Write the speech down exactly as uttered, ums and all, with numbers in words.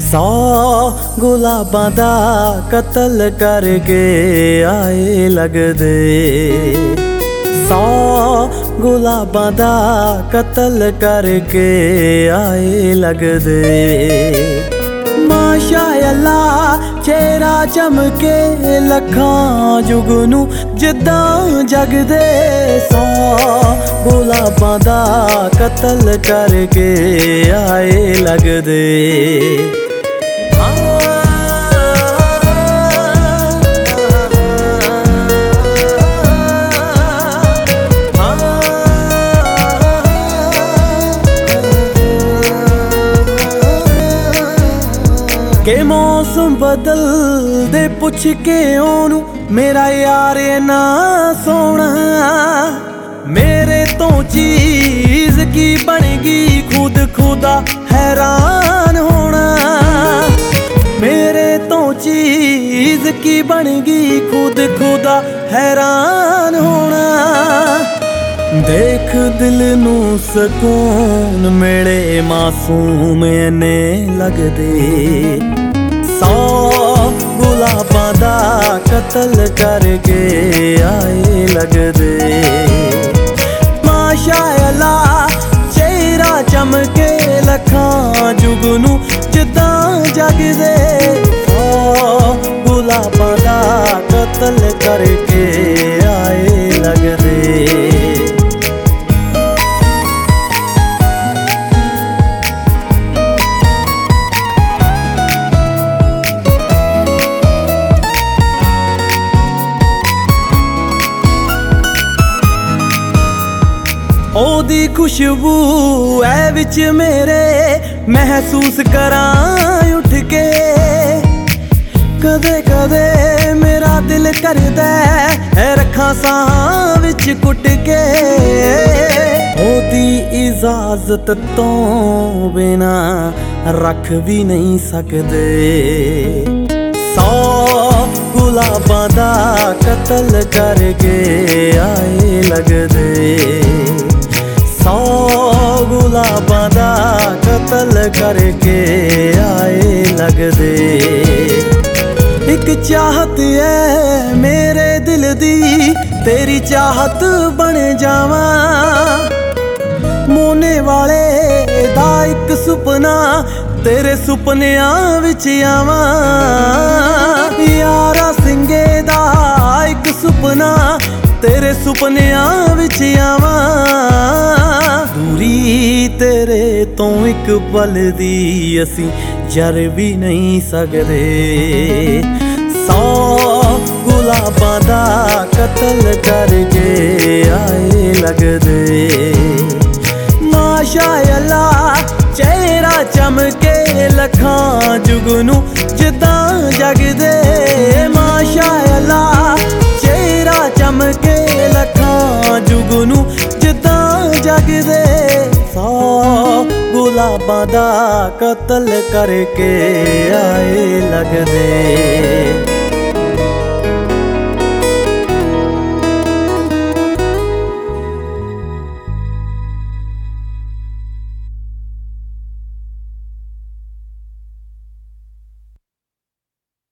सौ गुलाबां दा कतल करके आए लगदे। सौ गुलाबां दा कतल करके आए लगदे। माशाअल्लाह चेहरा चमके लखां जुगनू जिद्दां जगदे। सौ गुलाबां दा कतल करके आए लगदे। के मौसम बदल दे पुछ के ओनू मेरा यार ना सोना। मेरे तो चीज की बनेगी खुद खुदा हैरान होना। मेरे तो चीज की बनेगी खुद खुदा हैरान होना। देख दिल नू सकून मेरे मासूम ने लगदे। सौ गुलाबां दा कतल करके आए लगदे। माशाअल्लाह चेहरा चमके लखां जुगनू जिद्दां जगदे। सौ गुलाबां दा कतल करके आए लगदे। ओदी खुशबू ऐ विच मेरे महसूस करां उठ के। कदे कदे मेरा दिल करदा है रखां सां विच कुट के। ओदी इजाजत तो बिना रख भी नहीं सकदे। सौ गुलाबां दा कतल करके आए लगदे। सौ गुलाबां दा कतल करके आए लगदे। एक चाहत है मेरे दिल दी तेरी चाहत बन जावां। मोने वाले दा एक सुपना तेरे सुपनियां विच आवां। यारा सिंगे दा एक सुपना तेरे सुपनियां विच आवां। दूरी तेरे तो एक पल दी असी जर भी नहीं सकदे। सौ गुलाबां दा कतल करके आए लगदे। माशाअल्लाह चेहरा चमके लखां जुगनू जिद्दां जगदे। माशाअल्लाह चेहरा चमके लखां जुगनू जिद्दां जगदे। सौ गुलाबां दा कतल करके आए लगदे।